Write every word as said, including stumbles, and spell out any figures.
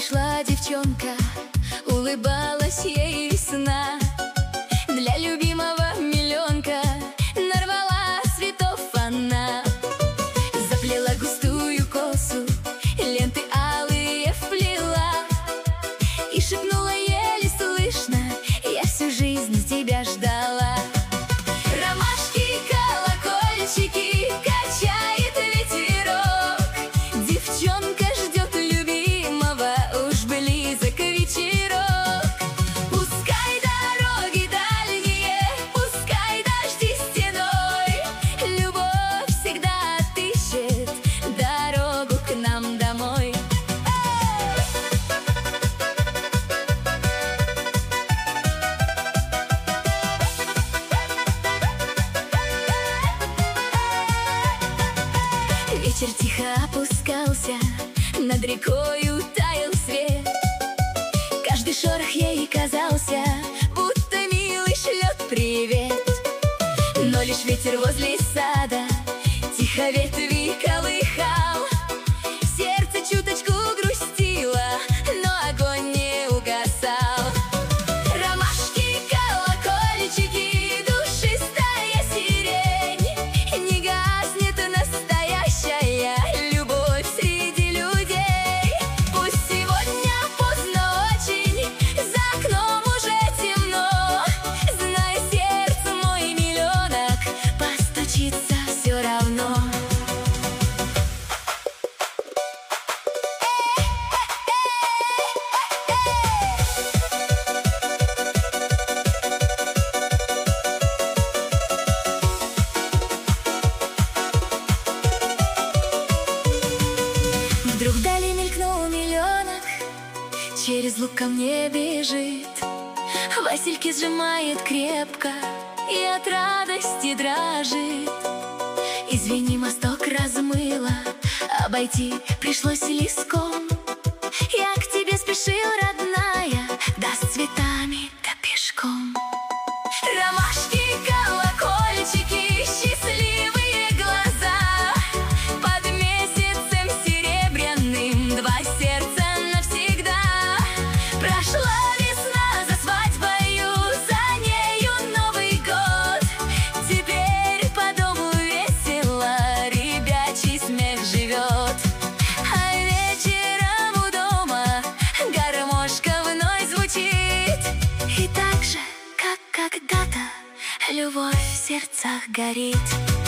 шла девчонка, улыбалась ей весна. Для любимого миллионка нарвала цветов она. Заплела густую косу, ленты алые вплела и шепнула еле слышно: я всю жизнь тебя ждала. Ромашки, колокольчики, качает ветерок. Девчонка ждет любимого, уж близок вечерок. Пускай дороги дальние, пускай дожди стеной, любовь всегда отыщет дорогу к нам домой. Вечер тихо опускался, над рекою таял свет. Каждый шорох ей казался, будто милый шлет привет. Но лишь ветер возле сада тихо ветви колыхал. Сердце чуточку грустило, но огонь не угасал. Ромашки, колокольчики, душистая сирень, не гаснет настоящая любовь среди людей. Пусть сегодня поздно очень, за окном уже темно, знай, сердце мой миллионок постучится все равно. Вдруг вдали мелькнул миллионок, через луг ко мне бежит. Васильки сжимает крепко и от радости дрожит. Извини, мосток размыло, обойти пришлось леском. Я к тебе спешил, родная, да с цветами, да пешком. Ромашки, колокольчики, счастливые глаза, под месяцем серебряным два сердца навсегда. Прошла весна за свадьбою, за нею Новый год. Теперь по дому весело, ребячий смех живет. А вечером у дома гармошка вновь звучит. И так же, как когда-то, любовь в сердцах горит.